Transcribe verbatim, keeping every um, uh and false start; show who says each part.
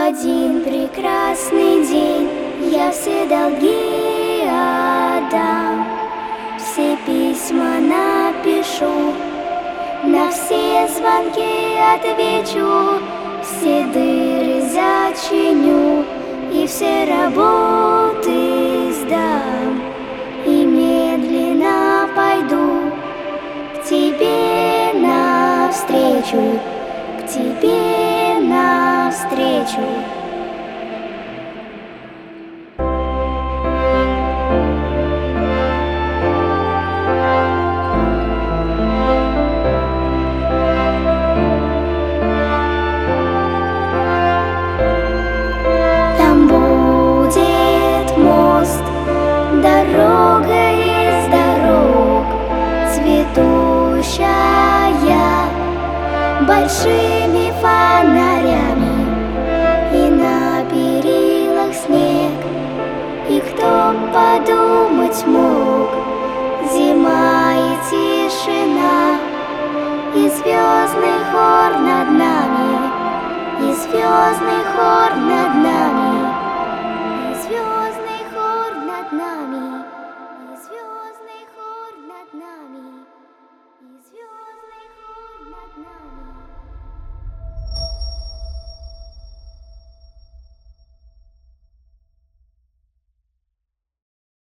Speaker 1: один прекрасный день я все долги отдам, все письма напишу, на все звонки отвечу, все дыры зачиню и все работы сдам, и медленно пойду к тебе навстречу, к тебе навстречу. Там будет мост, дорога из дорог, цветущая большими фонарями, и на перилах снег. И кто подумать мог, зима и тишина, и звездный хор над нами, и звездный хор над нами.